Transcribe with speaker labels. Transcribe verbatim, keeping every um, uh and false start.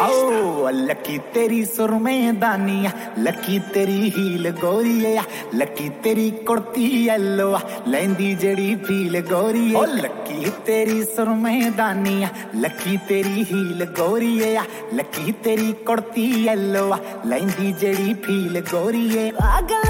Speaker 1: ओ lucky तेरी सुरमेदानी lucky तेरी हील गोरी लकी तेरी कुर्ती येलो लैंदी जड़ी फील गोरी ओ लकी तेरी सुरमेदानी लकी तेरी हील गोरी लकी तेरी कुर्ती येलो लैंदी जड़ी फील गोरी।